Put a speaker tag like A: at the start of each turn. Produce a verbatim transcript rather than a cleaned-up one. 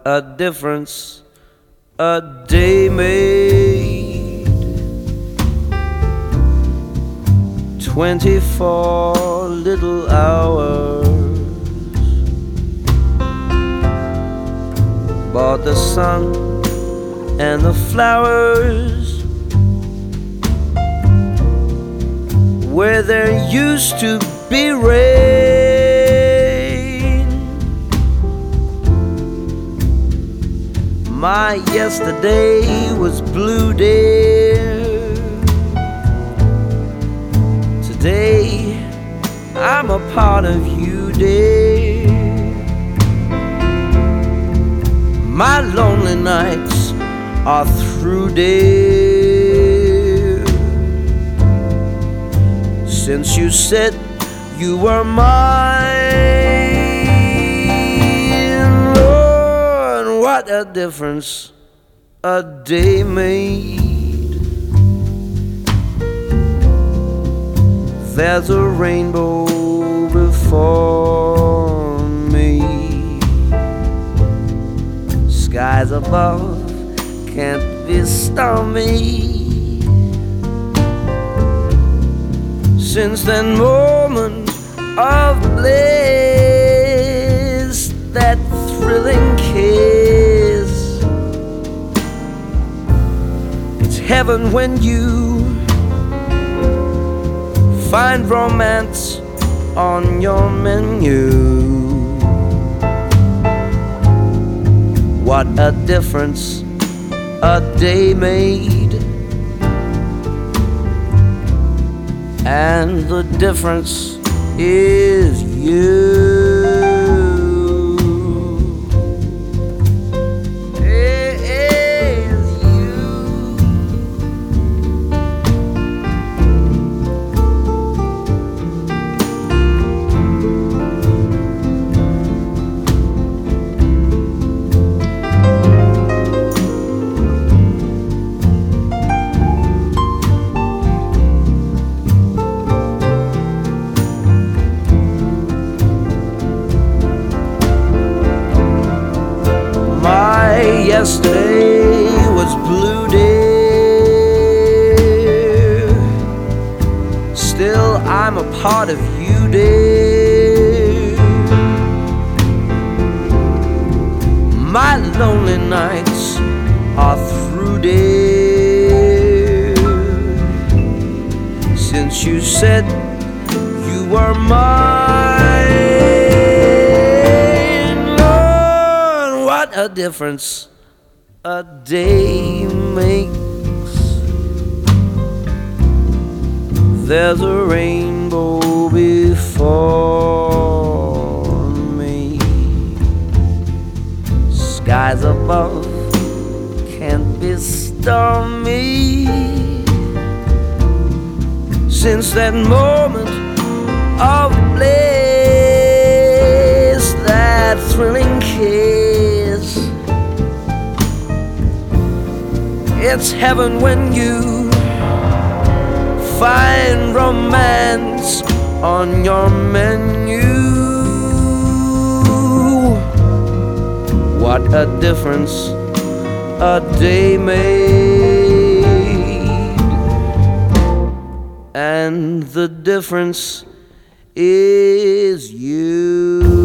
A: a difference a day made. Twenty-four little hours bought the sun and the flowers where there used to be rain. My yesterday was blue, dear. Today I'm a part of you, dear. My lonely nights are through, dear, since you said you were mine. Lord, what a difference a day made. There's a rainbow before me. Skies above can't be stormy. Since that moment of bliss, that thrilling kiss, it's heaven when you find romance on your menu. What a difference a day made. And the difference is you. It is you. Yesterday was blue, dear. Still I'm a part of you, dear. My lonely nights are through, dear, since you said you were mine. Lord, what a difference a day makes. There's a rainbow before me. Skies above can't be stormy. Since that moment of bliss, that thrilling kiss, it's heaven when you find romance on your menu. What a difference a day made. And the difference is you.